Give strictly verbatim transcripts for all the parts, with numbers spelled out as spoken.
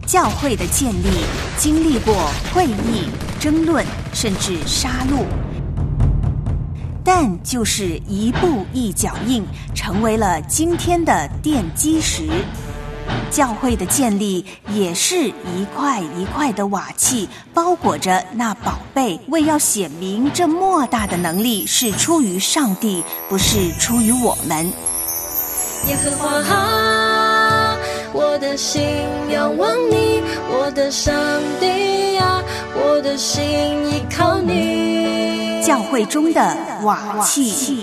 教会的建立经历过会议、争论，甚至杀戮，但就是一步一脚印，成为了今天的奠基石。教会的建立也是一块一块的瓦器包裹着那宝贝，为要显明这莫大的能力是出于上帝，不是出于我们。 耶和华啊，我的心仰望你，我的上帝啊，我的心依靠你。 教会中的瓦器。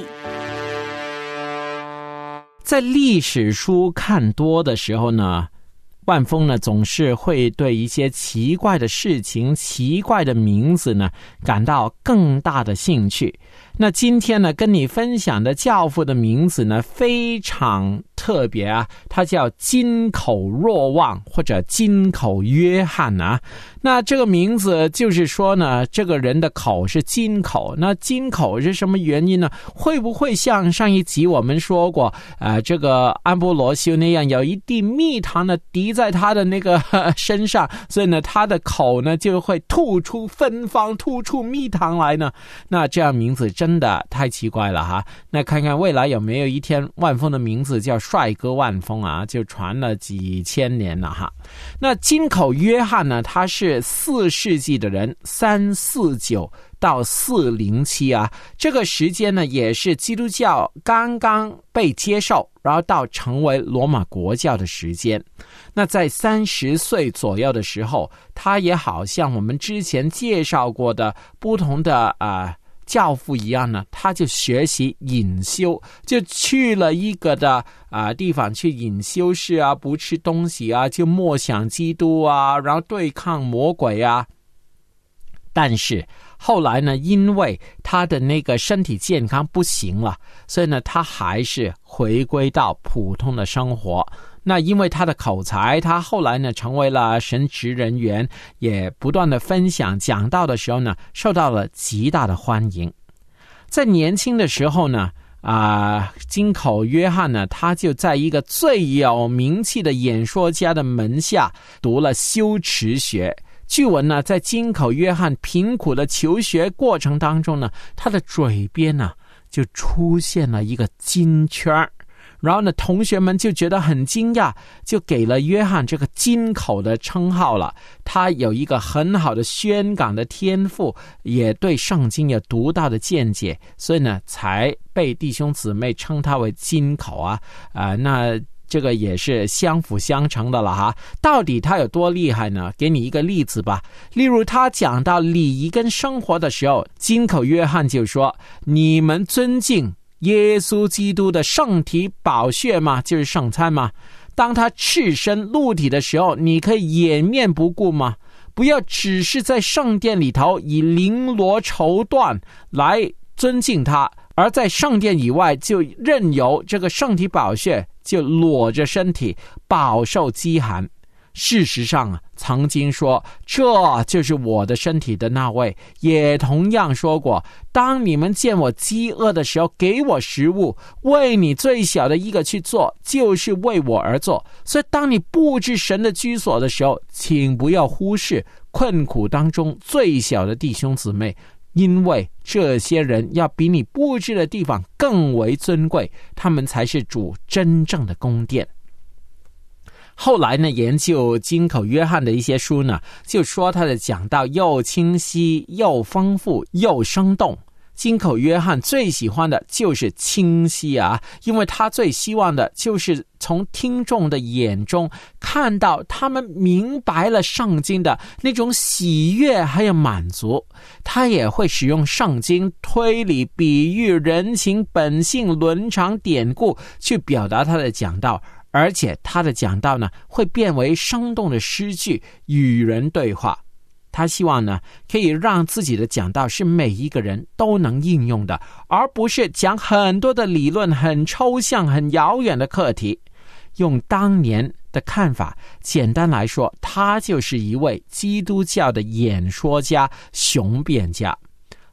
在历史书看多的时候呢，万峰呢总是会对一些奇怪的事情、奇怪的名字呢感到更大的兴趣。那今天呢跟你分享的教父的名字呢非常特别啊，他叫金口若望或者金口约翰啊。那这个名字就是说呢，这个人的口是金口。那金口是什么原因呢？会不会像上一集我们说过呃，这个安波罗修那样有一滴蜜糖呢滴在他的那个身上，所以呢他的口呢就会吐出芬芳，吐出蜜糖来呢？那这样名字真的太奇怪了哈。那看看未来有没有一天万峰的名字叫帅哥万峰啊，就传了几千年了哈。那金口约翰呢，他是四世纪的人，三四九到四零七啊，这个时间呢也是基督教刚刚被接受，然后到成为罗马国教的时间。那在三十岁左右的时候，他也好像我们之前介绍过的不同的啊、呃、教父一样呢，他就学习隐修，就去了一个的啊、呃、地方去隐修士啊，不吃东西啊，就默想基督啊，然后对抗魔鬼啊。但是后来呢，因为他的那个身体健康不行了，所以呢他还是回归到普通的生活。那因为他的口才，他后来呢成为了神职人员，也不断的分享讲道的时候呢，受到了极大的欢迎。在年轻的时候呢啊、呃，金口约翰呢，他就在一个最有名气的演说家的门下读了修辞学。据闻呢，在金口约翰贫苦的求学过程当中呢，他的嘴边呢就出现了一个金圈，然后呢同学们就觉得很惊讶，就给了约翰这个金口的称号了。他有一个很好的宣讲的天赋，也对圣经有独到的见解，所以呢才被弟兄姊妹称他为金口啊啊、呃、那这个也是相辅相成的了哈。到底他有多厉害呢？给你一个例子吧。例如他讲到礼仪跟生活的时候，金口约翰就说，你们尊敬耶稣基督的圣体宝血吗？就是圣餐吗？当他赤身露体的时候，你可以掩面不顾吗？不要只是在圣殿里头以绫罗绸缎来尊敬他，而在圣殿以外就任由这个圣体宝血就裸着身体饱受饥寒。事实上曾经说这就是我的身体的那位，也同样说过，当你们见我饥饿的时候，给我食物，为你最小的一个去做，就是为我而做。所以当你布置神的居所的时候，请不要忽视困苦当中最小的弟兄姊妹，因为这些人要比你布置的地方更为尊贵，他们才是主真正的宫殿。后来呢，研究金口约翰的一些书呢，就说他的讲道又清晰又丰富又生动。金口约翰最喜欢的就是清晰啊，因为他最希望的就是从听众的眼中看到他们明白了圣经的那种喜悦还有满足。他也会使用圣经推理、比喻、人情、本性、伦常、典故去表达他的讲道，而且他的讲道呢会变为生动的诗句，与人对话。他希望呢可以让自己的讲道是每一个人都能应用的，而不是讲很多的理论，很抽象很遥远的课题。用当年的看法，简单来说，他就是一位基督教的演说家、雄辩家。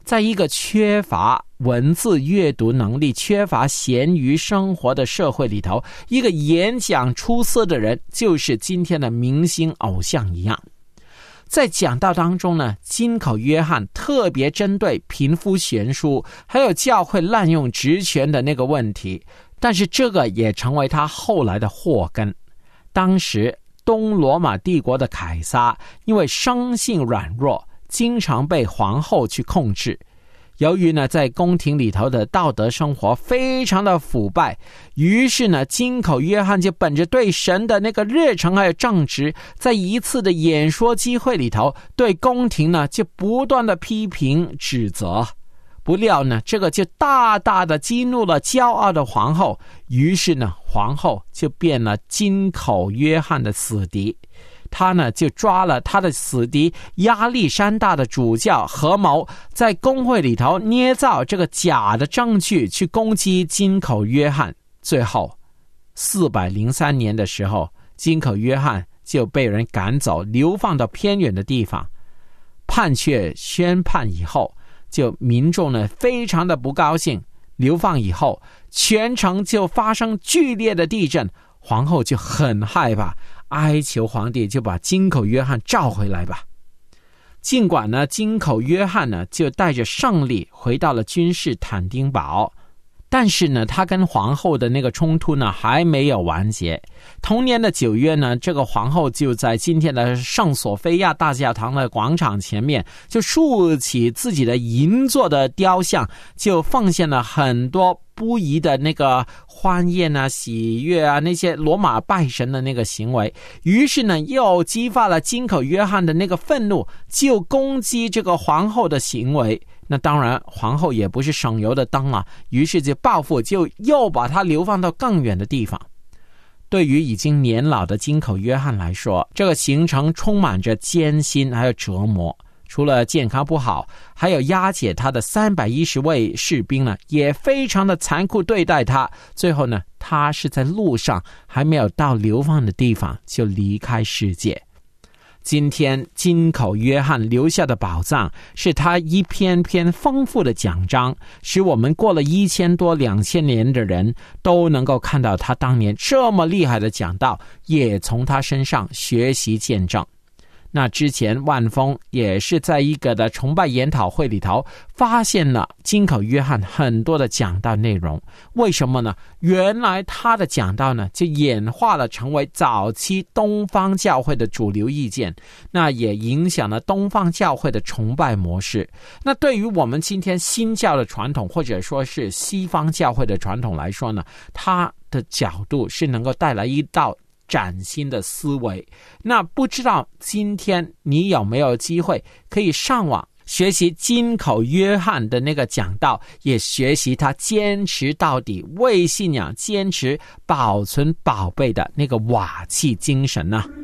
在一个缺乏文字阅读能力、缺乏闲余生活的社会里头，一个演讲出色的人就是今天的明星偶像一样。在讲道当中呢，金口约翰特别针对贫富悬殊还有教会滥用职权的那个问题，但是这个也成为他后来的祸根。当时东罗马帝国的凯撒因为生性软弱，经常被皇后去控制。由于呢在宫廷里头的道德生活非常的腐败，于是呢金口约翰就本着对神的那个热诚还有正直，在一次的演说机会里头对宫廷呢就不断的批评指责。不料呢这个就大大的激怒了骄傲的皇后，于是呢皇后就变了金口约翰的死敌。他呢就抓了他的死敌亚历山大的主教合谋，在公会里头捏造这个假的证据去攻击金口约翰。最后四百零三年的时候，金口约翰就被人赶走，流放到偏远的地方。判决宣判以后，就民众呢非常的不高兴，流放以后全城就发生剧烈的地震，皇后就很害怕，哀求皇帝就把金口约翰召回来吧。尽管呢金口约翰呢就带着胜利回到了君士坦丁堡，但是呢他跟皇后的那个冲突呢还没有完结。同年的九月呢，这个皇后就在今天的圣索菲亚大教堂的广场前面就竖起自己的银做的雕像，就奉献了很多不宜的那个欢宴啊、喜悦啊，那些罗马拜神的那个行为。于是呢又激发了金口约翰的那个愤怒，就攻击这个皇后的行为。那当然皇后也不是省油的灯啊，于是就报复，就又把他流放到更远的地方。对于已经年老的金口约翰来说，这个行程充满着艰辛还有折磨。除了健康不好，还有押解他的三百一十位士兵呢也非常的残酷对待他。最后呢他是在路上还没有到流放的地方就离开世界。今天金口约翰留下的宝藏是他一篇篇丰富的讲章，使我们过了一千多两千年的人都能够看到他当年这么厉害的讲道，也从他身上学习见证。那之前万峰也是在一个的崇拜研讨会里头发现了金口约翰很多的讲道内容。为什么呢？原来他的讲道呢就演化了成为早期东方教会的主流意见，那也影响了东方教会的崇拜模式。那对于我们今天新教的传统，或者说是西方教会的传统来说呢，他的角度是能够带来一道崭新的思维。那不知道今天你有没有机会可以上网学习金口约翰的那个讲道，也学习他坚持到底、为信仰坚持保存宝贝的那个瓦器精神呢？